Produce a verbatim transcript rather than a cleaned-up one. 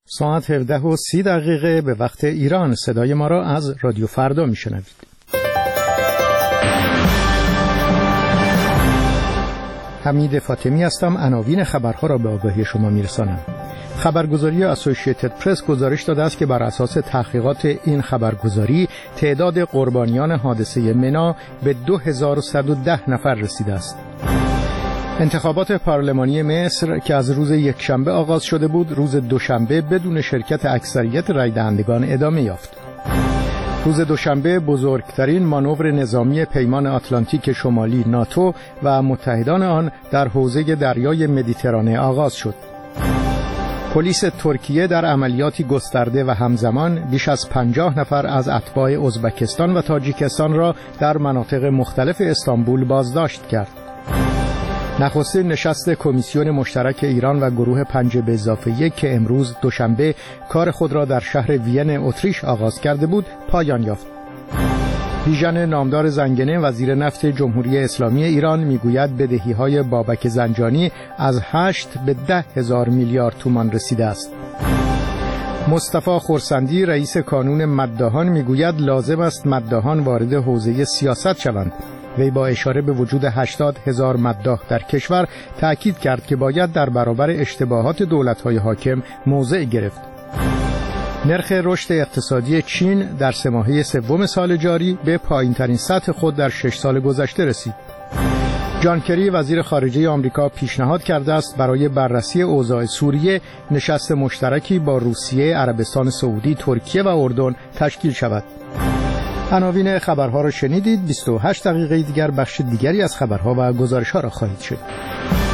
ساعت هفده و سی دقیقه به وقت ایران. صدای ما را از رادیو فردا میشنوید. حمید فاطمی هستم. عناوین خبرها را به آگاهی شما میرسانم. خبرگزاری اسوسییتد پرس گزارش داده است که بر اساس تحقیقات این خبرگزاری تعداد قربانیان حادثه منا به دو هزار و صد و ده نفر رسیده است. انتخابات پارلمانی مصر که از روز یکشنبه آغاز شده بود، روز دوشنبه بدون شرکت اکثریت رای دهندگان ادامه یافت. روز دوشنبه بزرگترین مانور نظامی پیمان آتلانتیک شمالی ناتو و متحدان آن در حوزه دریای مدیترانه آغاز شد. پلیس ترکیه در عملیاتی گسترده و همزمان بیش از پنجاه نفر از اتباع ازبکستان و تاجیکستان را در مناطق مختلف استانبول بازداشت کرد. نخستین نشست کمیسیون مشترک ایران و گروه پنج به اضافه یک که امروز دوشنبه کار خود را در شهر وین اتریش آغاز کرده بود پایان یافت. بیژن نامدار زنگنه وزیر نفت جمهوری اسلامی ایران میگوید بدهی‌های بابک زنجانی از هشت به ده هزار میلیارد تومان رسیده است. مصطفی خرسندی رئیس کانون مداحان میگوید لازم است مداحان وارد حوزه سیاست شوند. وی با اشاره به وجود هشتاد هزار مداح در کشور تأکید کرد که باید در برابر اشتباهات دولت‌های حاکم موضع گرفت. نرخ رشد اقتصادی چین در سه ماهه سوم سال جاری به پایین‌ترین سطح خود در شش سال گذشته رسید. جان کری وزیر خارجه آمریکا پیشنهاد کرده است برای بررسی اوضاع سوریه نشست مشترکی با روسیه، عربستان سعودی، ترکیه و اردن تشکیل شود. عناوین خبرها را شنیدید. بیست و هشت دقیقه دیگر بخش دیگری از خبرها و گزارش‌ها را خواهید شنید.